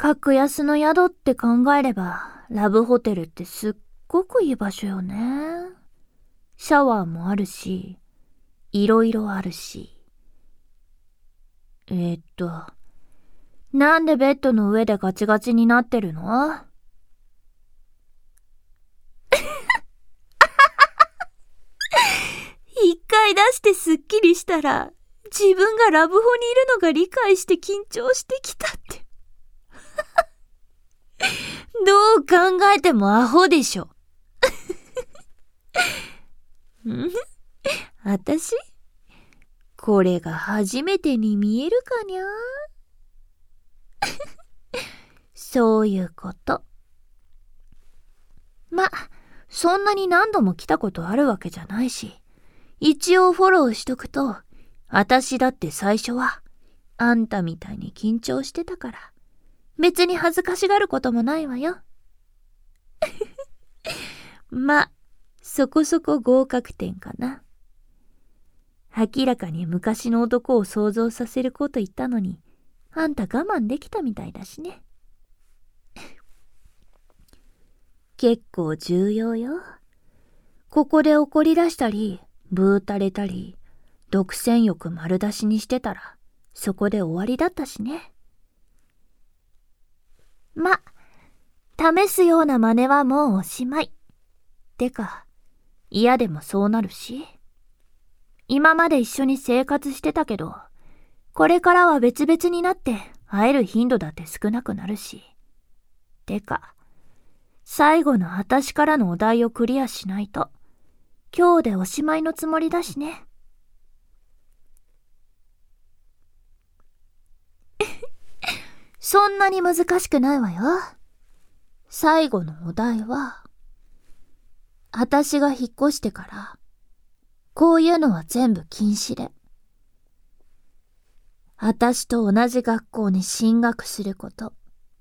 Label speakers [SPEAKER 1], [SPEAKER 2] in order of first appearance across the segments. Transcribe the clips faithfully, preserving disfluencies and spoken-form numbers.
[SPEAKER 1] 格安の宿って考えれば、ラブホテルってすっごくいい場所よね。シャワーもあるし、いろいろあるし。えー、っと、なんでベッドの上でガチガチになってるの？一回出してすっきりしたら、自分がラブホにいるのが理解して緊張してきたって。どう考えてもアホでしょ。ん？あたし？これが初めてに見えるかにゃ？そういうこと。ま、そんなに何度も来たことあるわけじゃないし、一応フォローしとくと、あたしだって最初は、あんたみたいに緊張してたから、別に恥ずかしがることもないわよ。ま、そこそこ合格点かな。明らかに昔の男を想像させること言ったのに、あんた我慢できたみたいだしね。結構重要よ。ここで怒り出したり、ブーたれたり、独占欲丸出しにしてたら、そこで終わりだったしね。ま、試すような真似はもうおしまい。てか、嫌でもそうなるし。今まで一緒に生活してたけど、これからは別々になって会える頻度だって少なくなるし。てか、最後の私からのお題をクリアしないと、今日でおしまいのつもりだしね。そんなに難しくないわよ。最後のお題は、私が引っ越してから、こういうのは全部禁止で。私と同じ学校に進学すること。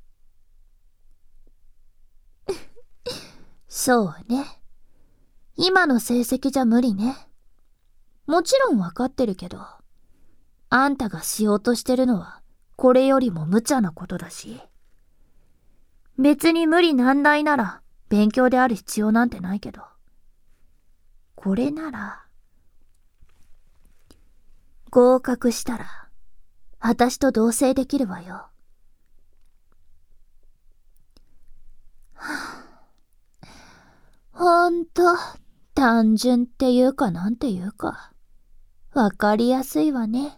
[SPEAKER 1] そうね。今の成績じゃ無理ね。もちろんわかってるけど、あんたがしようとしてるのは、これよりも無茶なことだし。別に無理難題なら、勉強である必要なんてないけど。これなら、合格したら、私と同棲できるわよ。はぁ、ほんと、単純っていうかなんていうか、わかりやすいわね。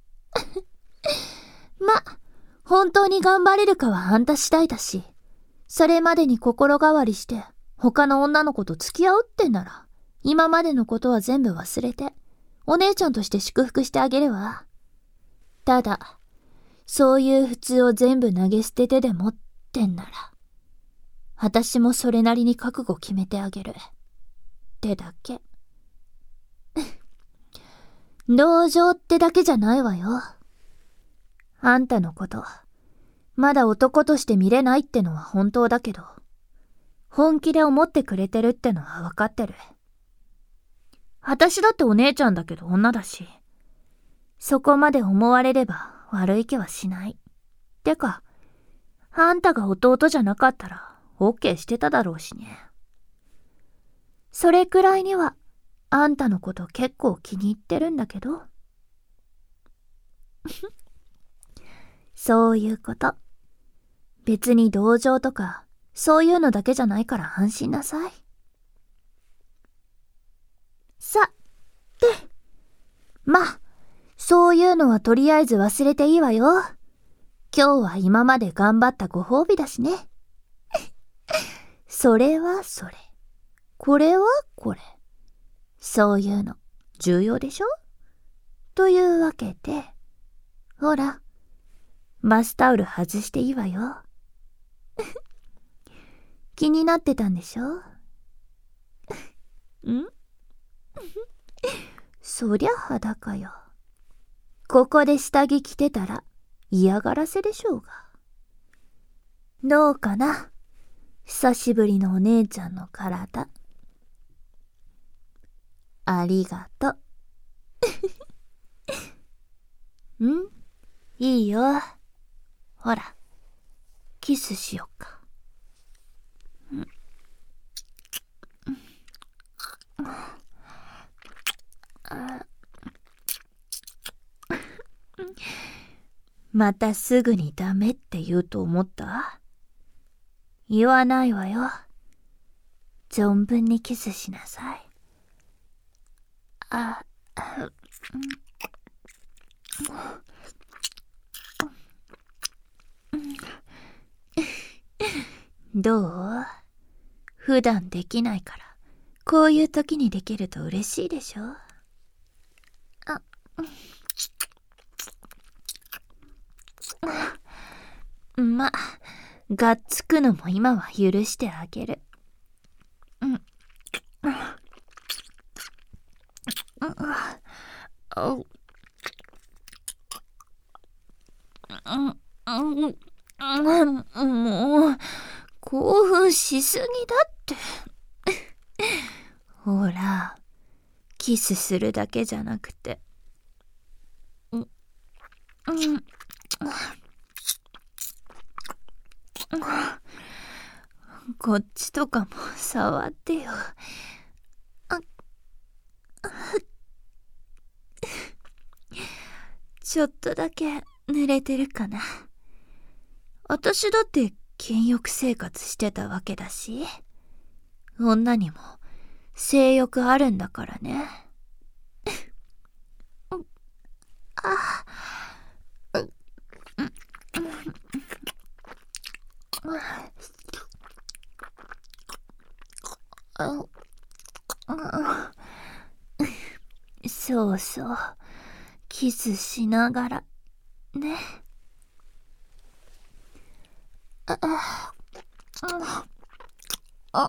[SPEAKER 1] ま、本当に頑張れるかはあんた次第だし、それまでに心変わりして、他の女の子と付き合うってんなら、今までのことは全部忘れて、お姉ちゃんとして祝福してあげるわ。ただ、そういう普通を全部投げ捨ててでもってんなら、私もそれなりに覚悟決めてあげる。ってだけ。同情ってだけじゃないわよ。あんたのこと、まだ男として見れないってのは本当だけど、本気で思ってくれてるってのはわかってる。私だってお姉ちゃんだけど女だし、そこまで思われれば悪い気はしない。てか、あんたが弟じゃなかったら OK してただろうしね。それくらいには、あんたのこと結構気に入ってるんだけど。そういうこと。別に同情とか、そういうのだけじゃないから安心なさい。さ、て、ま、そういうのはとりあえず忘れていいわよ。今日は今まで頑張ったご褒美だしね。それはそれ。これはこれ。そういうの、重要でしょ？というわけで、ほら、バスタオル外していいわよ。気になってたんでしょ？ん？そりゃ裸よ。ここで下着着てたら嫌がらせでしょうが。どうかな？久しぶりのお姉ちゃんの体。ありがとう。ん？いいよ。ほら、 キスしよっか。またすぐにダメって言うと思った？言わないわよ。存分にキスしなさい。あ、どう？普段できないから、こういう時にできると嬉しいでしょ？あ、ま、がっつくのも今は許してあげる。うん。もう、興奮しすぎだって。ほら、キスするだけじゃなくて。うん。こっちとかも触ってよ。あ、ちょっとだけ濡れてるかな。私だって禁欲生活してたわけだし、女にも性欲あるんだからね。あ、そうそう、キスしながらね。ああ、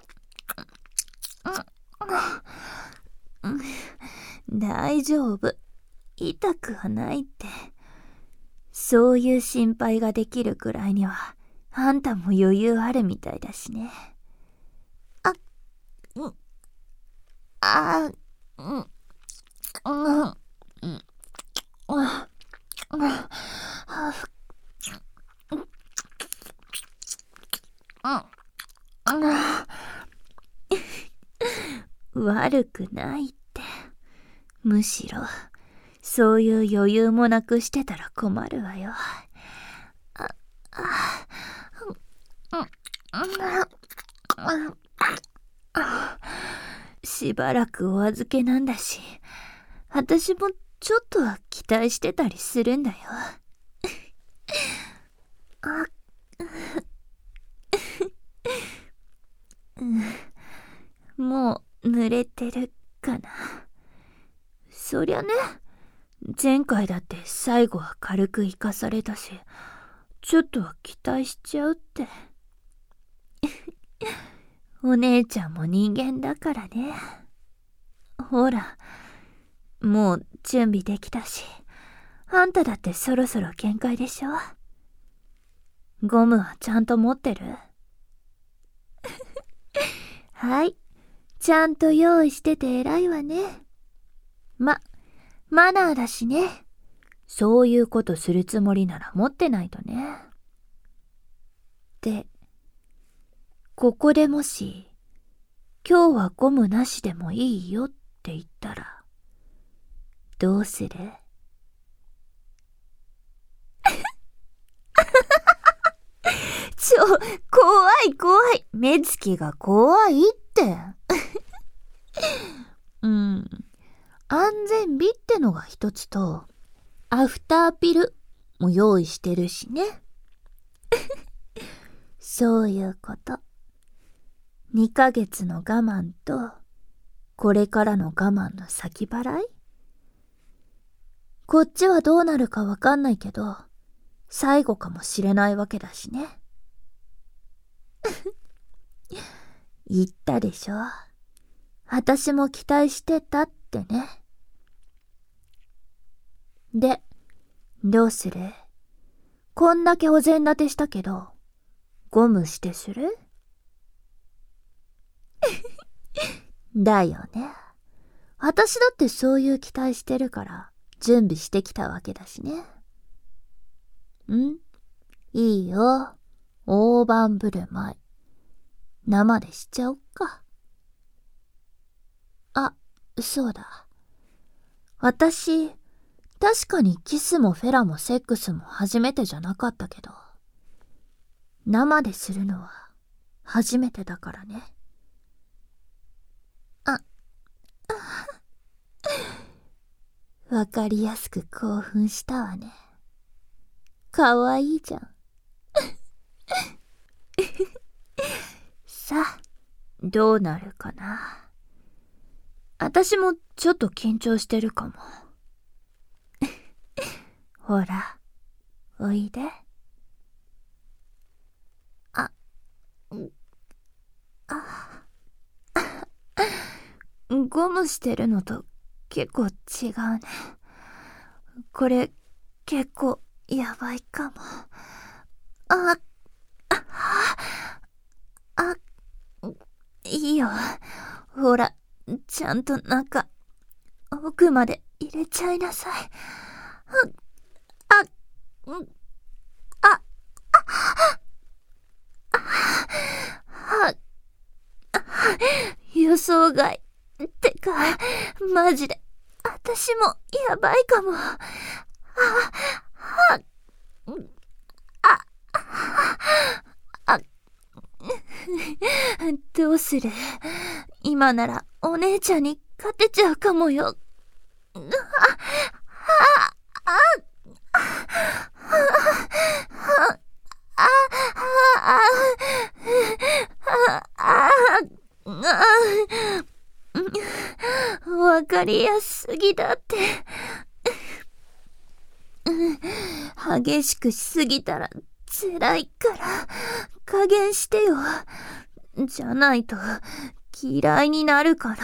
[SPEAKER 1] 大丈夫、痛くはないって。そういう心配ができるくらいにはあんたも余裕あるみたいだしね。あ、うん、あ、うん、うん、うん、うん、悪くないって。むしろそういう余裕もなくしてたら困るわよ。あ、あ、しばらくお預けなんだし、私もちょっとは期待してたりするんだよ。あ、もう濡れてるかな。そりゃね、前回だって最後は軽く生かされたし、ちょっとは期待しちゃうって。お姉ちゃんも人間だからね。ほら、もう準備できたし、あんただってそろそろ限界でしょ。ゴムはちゃんと持ってる？はい、ちゃんと用意してて偉いわね。ま、マナーだしね。そういうことするつもりなら持ってないとね。で、ここでもし、今日はゴムなしでもいいよって言ったら、どうする？ちょ、怖い怖い。目つきが怖いって。うん。安全備ってのが一つと、アフターピルも用意してるしね。そういうこと。にかげつの我慢と、これからの我慢の先払い？こっちはどうなるかわかんないけど、最後かもしれないわけだしね。言ったでしょ。私も期待してたってね。で、どうする？こんだけお膳立てしたけど、ゴムしてする？だよね。私だってそういう期待してるから準備してきたわけだしね。ん？いいよ。 大盤振る舞い、生でしちゃおっか。あ、そうだ。私、確かにキスもフェラもセックスも初めてじゃなかったけど、生でするのは初めてだからね。あ、わかりやすく興奮したわね。かわいいじゃん。さあ、どうなるかな。私もちょっと緊張してるかも。ほら、おいで。あ、あ、ゴムしてるのと結構違うね。これ結構やばいかも。あ、あ、あ、いいよ。ほら、ちゃんと中、奥まで入れちゃいなさい。あ、あ、あ、予想外。ってか、マジで、私もやばいかも。あ、あ、あ、あ、どうする？今ならお姉ちゃんに勝てちゃうかもよ。あ、あ、あ、わかりやすすぎだって。激しくしすぎたら辛いから加減してよ。じゃないと嫌いになるから。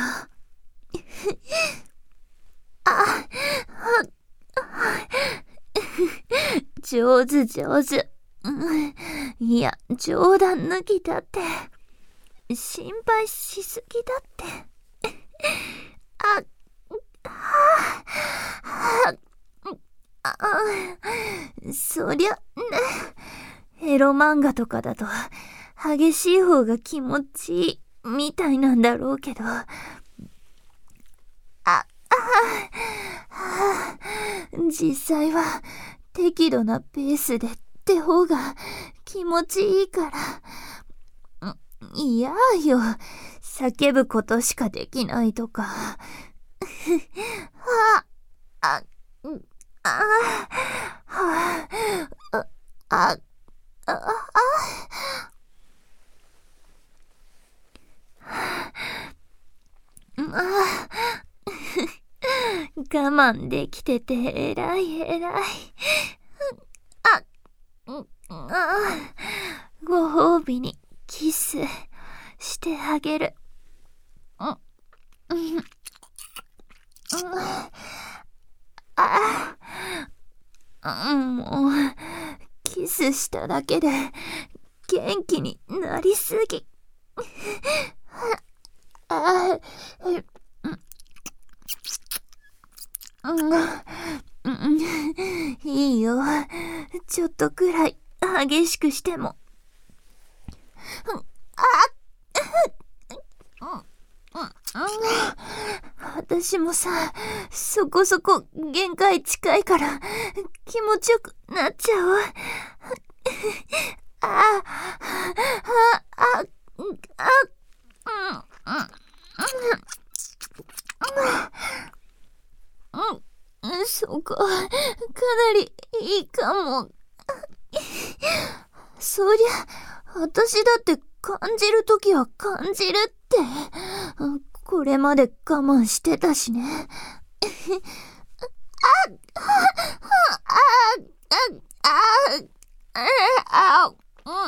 [SPEAKER 1] あ、上手上手。いや、冗談抜きだって。心配しすぎだって。あ、あ、あ、あ、そりゃね、エロ漫画とかだと激しい方が気持ちいいみたいなんだろうけど、あ、あ、あ、実際は適度なペースでって方が気持ちいいから。いやよ、叫ぶことしかできないとか。あ、あ、あ、あ、あ、あ、あ、あ、我慢できててえらいえらい。あ、あ、ご褒美にキスしてあげる。うん、うん、あ、あ、もうキスしただけで元気になりすぎ。あ、うん、いいよ。ちょっとくらい激しくしても。私もさ、そこそこ限界近いから気持ちよくなっちゃう。あ、あ、あ、あ、うん、そこ、かなりいいかも。そりゃ、私だって感じるときは感じるって。これまで我慢してたしね。あ、あ、あ、あ、あ、あ、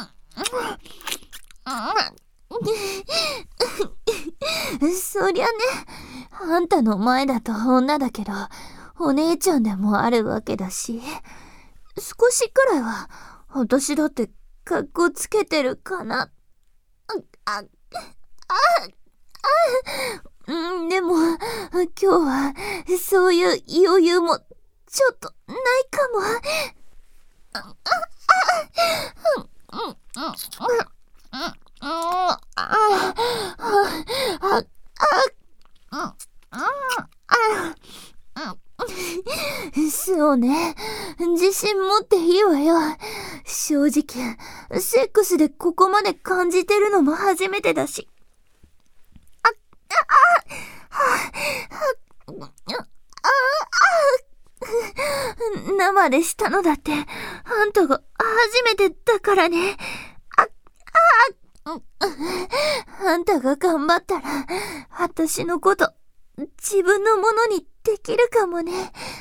[SPEAKER 1] うん。そりゃね、あんたの前だと女だけど、お姉ちゃんでもあるわけだし、少しくらいは私だって格好つけてるかな。あ、あ、あ、うん、でも今日はそういう余裕もちょっとないかも。あ、あ、あ、うん、うん、 そうね。自信持っていいわよ。正直、セックスでここまで感じてるのも初めてだし。あ、あ、あ、は、は、あ、あ、生でしたのだって、あんたが初めてだからね。あ、あ、あんたが頑張ったら、私のこと、自分のものにできるかもね。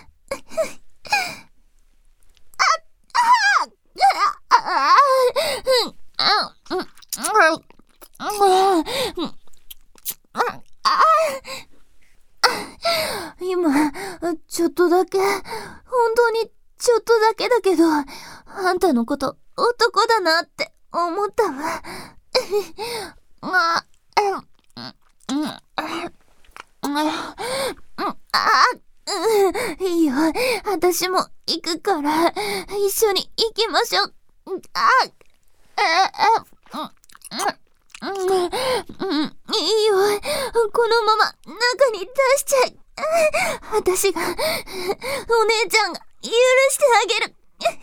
[SPEAKER 1] 今、ちょっとだけ、本当にちょっとだけだけど、あんたのこと男だなって思ったわ。あ、いいよ、私も行くから、一緒に行きましょう。あ、いいよ、このまま中に出しちゃい。私が、お姉ちゃんが許してあげる。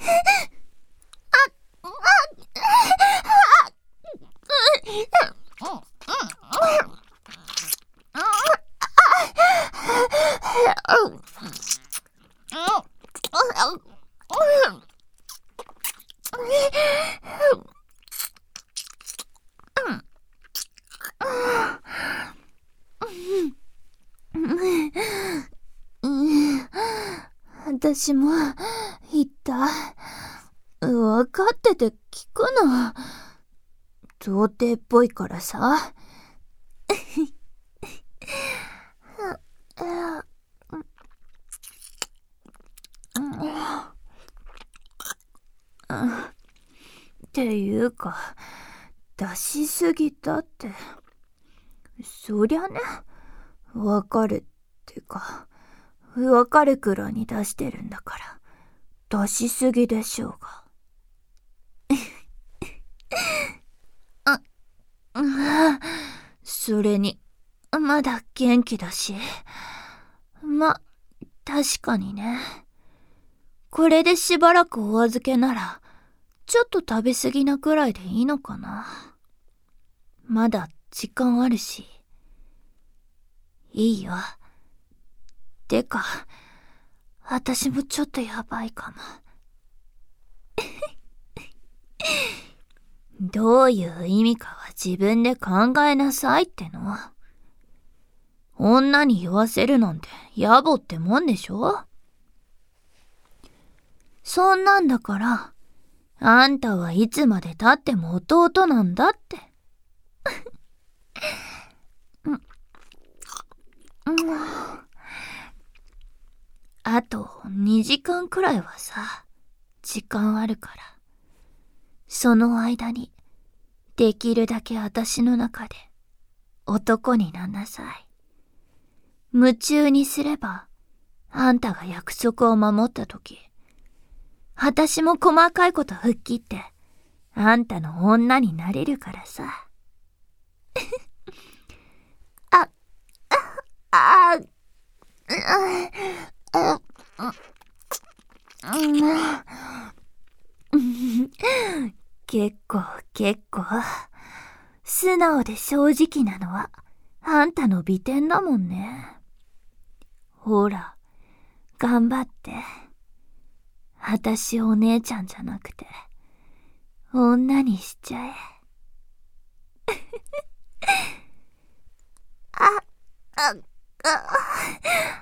[SPEAKER 1] あ、私も言った。分かってて聞くの。童貞っぽいからさ。っていうか、出しすぎだって。そりゃね、わかるってか、わかるくらいに出してるんだから、出しすぎでしょうが。あ、あ、それに、まだ元気だし。ま、確かにね。これでしばらくお預けなら、ちょっと食べ過ぎなくらいでいいのかな。まだ時間あるし。いいよ。てか、私もちょっとやばいかも。どういう意味かは自分で考えなさいっての。女に言わせるなんて野暮ってもんでしょ。そんなんだから、あんたはいつまで経っても弟なんだって。うんうん、あとにじかんくらいはさ、時間あるから。その間に、できるだけ私の中で男になんなさい。夢中にすれば、あんたが約束を守ったとき、私も細かいこと吹っ切って、あんたの女になれるからさ。あ、あ、あ、あ、結構結構。素直で正直なのは、あんたの美点だもんね。ほら、頑張って。あたしお姉ちゃんじゃなくて、女にしちゃえ。あ、あ、あ、